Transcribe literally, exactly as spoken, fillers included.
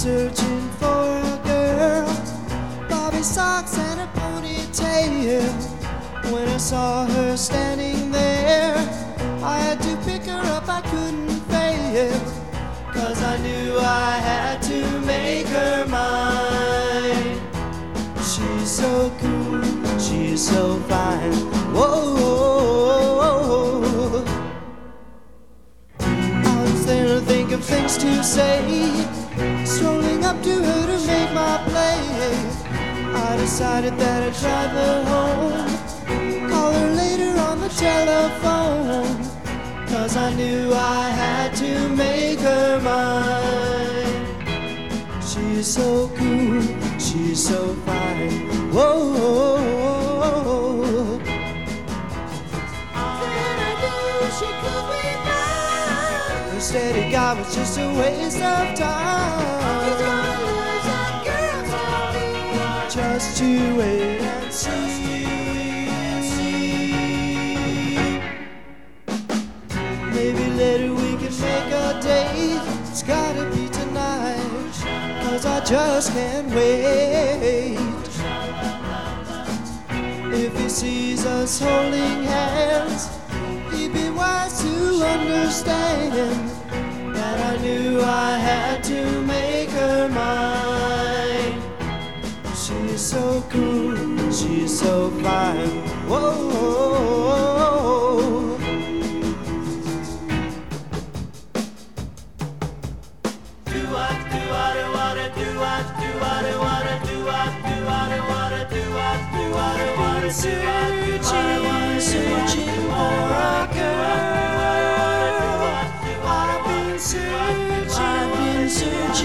searching for a girl, bobby socks and a ponytail. When I saw her standing there, I had to pick her up, I couldn't fail, 'cause I knew I had to make her mine. She's so cool, she's so fine, whoa. I was there to think of things to say, strolling up to her to make my play. I decided that I'd drive her home, call her later on the telephone, 'cause I knew I had to make her mine. She's so cool, she's so fine, whoa. Then I knew she could be mine. The steady guy was just a waste of time. He's gonna lose that girl to me. Just you wait and see. Maybe later we can make a date. It's gotta be tonight, 'cause I just can't wait. If he sees us holding hands, he'd be wise to understand that I knew I had to make her mine. She's so cool, she's so fine, whoa. Searching, searching for a girl. I've been searching, I've been searching.